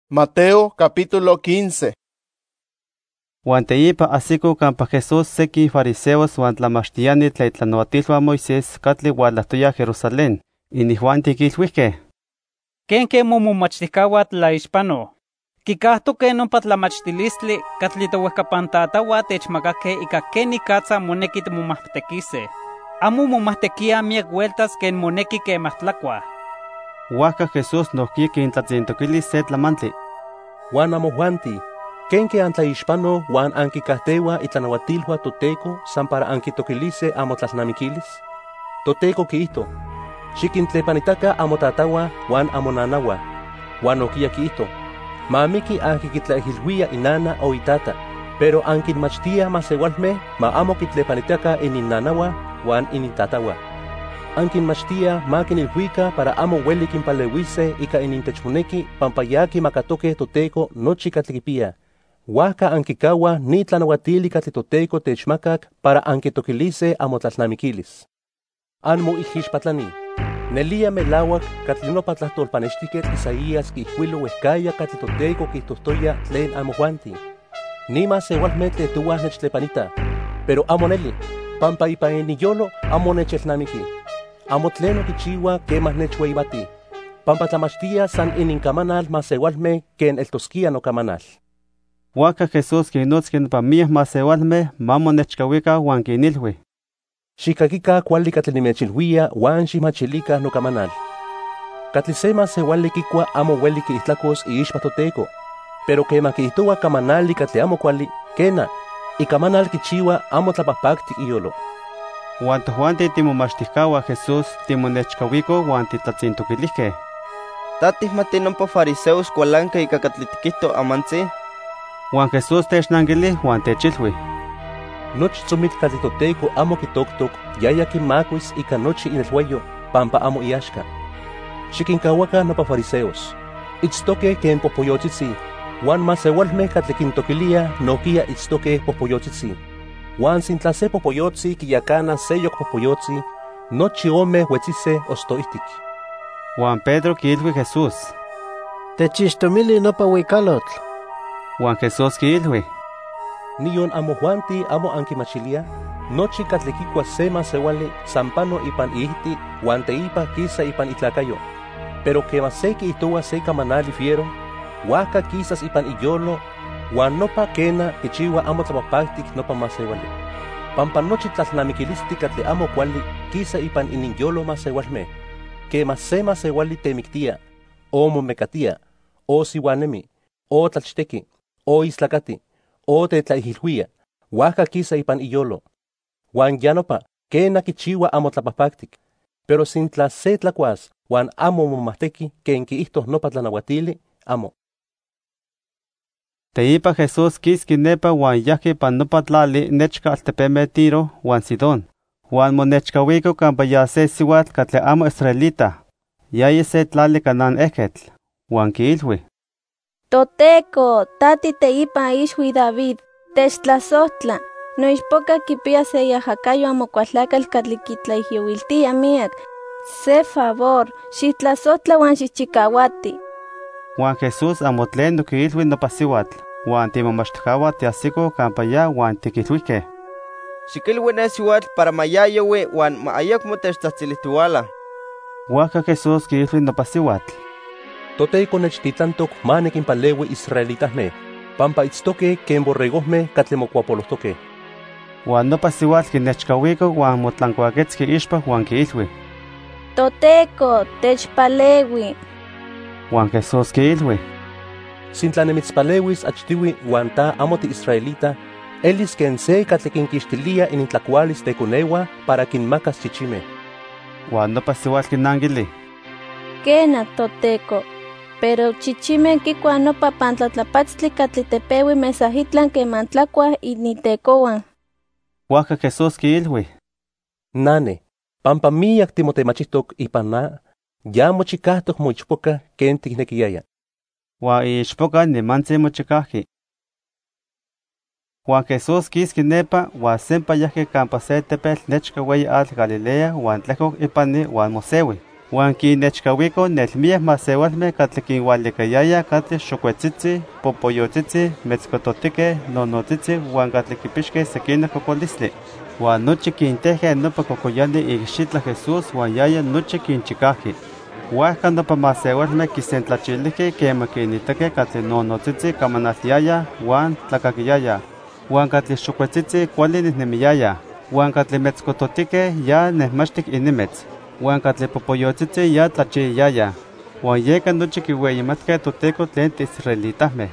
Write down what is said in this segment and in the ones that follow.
Mateo capítulo 15. Huan teipa asiko campa Jesús seki fariseos huan tlamachtiani tlaitlanauatilhuan Moisés katli ualahtoya Jerusalén. Inihuan tiquilhuihque: ¿Ken momomachtihkaua tlaixpano? Kikahtoque nompa tlamachtilistli katli towehkapantatahua techmakakeh ika kenikatza moneki timomahtekiseh. Amo momahtekia miek vueltas ken moneki kemah tlakuah. Huajka Jesús nohki kintlatzintoquilis se tlamantli: Huan amojuanti, kenke antlaixpano huan ankikahteua itlanauatilhua Toteco san para ankitokilise amotlalnamikilis? Toteco kiihto: xikintlepanitaka amotatahua huan amonanaua. Huan nohkia kiihto: mamiki ankikitlaehilhuia inana o itata, pero ankinmachtia masewalmeh ma amo kitlepanitaka ininnanaua huan inintatahua. Ankinmachtia ma kinilhuika para amo ueli kinpaleuise ika inintechmoneki pampa ya kimakatoke Toteco nochi katli kipia. Huajka ankikaua ni tlanauatili katli Toteco techmakak para ankitokilise amotlalnamikilis. Anmoihixpatlani, nelia melauak katli nopa tlahtolpanextiketl Isaías kiihkuilo uehkaya katli Toteco kihtohtoya tlen amojuanti. Nima sewalmeh tetuah nechtlepanita, pero amo neli, pampa ipa iniyolo amo nechelnamiki. Amo tleno kichiua kemah nechueibati, pampa tlamachtia san ininkamanal masewalmeh ken eltoskia nokamanal. Huajka Jesús kinnotzki nopa miak masewalmeh ma monechkauika huan kinilhui: Xikakika kuali katli nimechilhuia huan ximachilika nokamanal. Katli se masewali kikua amo ueli kiihtlakos iixpa Toteco, pero kemah kiihtoua kamanali katli amo kuali, kena, ikamanal kichiua amo tlapahpaktik iyolo. Huan tojuanti timomachtihkaua Jesús timonechkauiko huan titlatzintoquilihque: ¿Tatihmati nompa fariseos kualanka ika katli tikihto amantzi? Huan Jesús technankili huan techilhui: Nochi tzomitl katli Toteco amo kitoktok, yaya kimakuis ika nochi inelhueyo, pampa amo iaxka. Xikinkauaka nopa fariseos, itztoque ken popoyotzitzi, huan masewalmeh katli kintokilia nohkia itztoque popoyotzitzi. Huan sintla se popoyotzi kiyakana seyok popoyotzi, nochi omeh huetzise ostoihtik. Huan Pedro kiilhui Jesús: Techixtomili nopa uikalotl. Huan Jesús kiilhui: Nion amojuanti amo ankimachilia, nochi katli kikua se masewali sampano ipan iihti huan teipa kisa ipan itlakayo. Pero kema se kiihtoua se kamanali fiero, huajka kisas ipan iyolo, huan nopa kena kichiua amo tlapahpaktik nopa masewali. Pampa nochi tlalnamikilisti katli amo kuali kisa ipan ininyolo masewalmeh. Kema se masewali temiktia, o momekatia, o siuanemi, o tlachteki, o islakati, o tetlaihilhuia, huajka kisa ipan iyolo. Huan yanopa, kena kichiua amo tlapahpaktik. Pero sintla se tlakuas huan amo momahteki ken kiihtoh nopa tlanauatili, amo. Teipa Jesús kiski nepa huan yahki pan nopa tlali nechka altepemeh Tiro huan Sidón. Huan monechkauiko campa ya se siuatl katli amo israelita, yaya se tlali Canaán ejketl. Huan kiilhui: Toteco, tati teipa ixhui David, techtlasohtla, noixpoka kipia se yahakayo amokualtlakatl katli kitlaihyouiltia miak. Se favor, xitlasohtla huan xichikauati. Huan Jesús amo tlen kiilhui nopa siuatl, huan timomachtihkaua tiasiko campa ya huan tiquilhuihque: Xikilhui ne siuatl para mayayoui huan ma ayakmo techtlatzilihtiuala. Huajka Jesús kiilhui nopa siuatl: Toteco nechtitlantok ma nikinpaleui israelitahmeh, pampa itztoque ken borregojmeh katli mokuapolohtoque. Huan nopa siuatl kinechkauiko huan motlankuaketski ixpa huan kiilhui: Toteco, techpaleui. Huan Jesús kiilhui: Sintla nimitzpaleuis achtiui huan ta amo ti israelita, elis ken se katli kinkixtilia inintlakualis tekoneua para kinmakas chichimeh. Huan nopa siuatl kinankili: Kena, Toteco, pero chichimeh kikua nopa pantlatlapatztli katli tepeui mesahitlan keman tlakuah initekoan. Huajka Jesús kiilhui: Nane, pampa miyak timotemachihtok ipan na, ya mochikahtok moichpoka ken tiknekiaya. Huan iixpoka nimantzi mochikahki. Huan Jesús kiski nepa huan sempa yahki campa se tepetl nechka ueyi atl Galilea huan tlehkok ipani huan moseui. Huan kinechkawiko nelmieh masewalmeh katli kinhualikayaya katli xokuetzitzi, popoyotzitzi, metzkototikeh, nonotzitzi huan katli kipixkeh sekina kokolistli. Huan nochi kintejkeh nopa kokoyani ikxitla Jesús huan yaya nochi kinchikajki. Huajka nopa masewalmeh kisentlachilikeh kema kinitakeh katli nonotzitzi kamanaltiaya huan tlakakiyaya. Huan katli xokuetzitzi kuali nehnemiyaya. Huan katli metzkototikeh ya nehmachtik inimetz. Huan katli popoyotzitzi ya tlachiyaya. Huan yeka nochi kiueyimatkeh Toteko tlen israelitahmeh.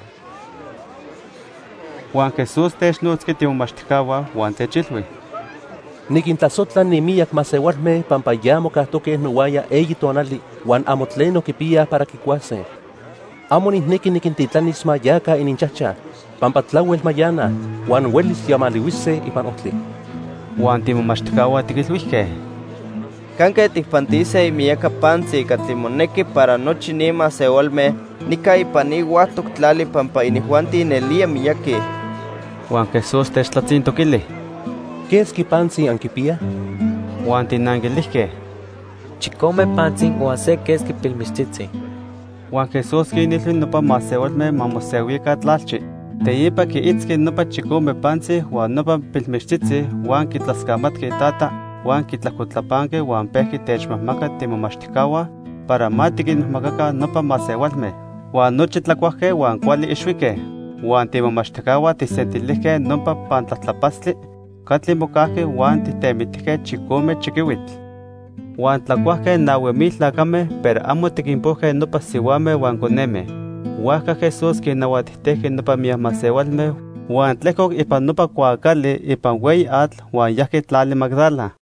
Huan Jesús technotzki timomachtijkauan huan techilui: Nikintlasotla nimiyak masewalmeh pampa ya mokajtokeh nowaya eyi tonali huan amo tlen okipiyah para kikuaseh. Amo nihneki nikintitlanis mayaka ininchahcha, pampa tlauel mayana huan uelis yamaliuiseh ipan ohtli. Huan timomachtijkauan tikilhuihkeh: Canque tikpantiseh miyaka pantzi katli moneki para nochi ni masewalmeh nika ipan iuahtok tlali pampa inihuanti nelia miyakih. Huan Jesús techtlatzintokili: ¿Keski pantzi ankipiyah? Huan tinankilijkeh: Chikome pantzin huan se keski pilmichtzitzi. Huan Jesús kinilhui nopa masewalmeh ma mosewika tlalchi. Teipa kiitzki nopa chikome pantzi huan nopa pilmichtzitzi huan kitlaskamatki itata huan kitlahkotlapanki huan pehki techmahmaka timomachtijkauan para ma tikinmahmakaka nopa masewalmeh. Huan nochi tlakuahkeh huan kuali ixuikeh. Huan timomachtijkauan tisentilihkeh nopa pantlatlapastli katli mokahki huan titemitihkeh chikome chikiuitl. Huan tlakuahkeh 9,000 tlakameh, pero amo tikinpojkeh nopa siuameh huan konemeh. Huajka Jesús kinauatijtehki nopa miak masewalmeh huan tlehkok ipan nopa kuakali ipan weyi atl huan yahki tlali Magdala.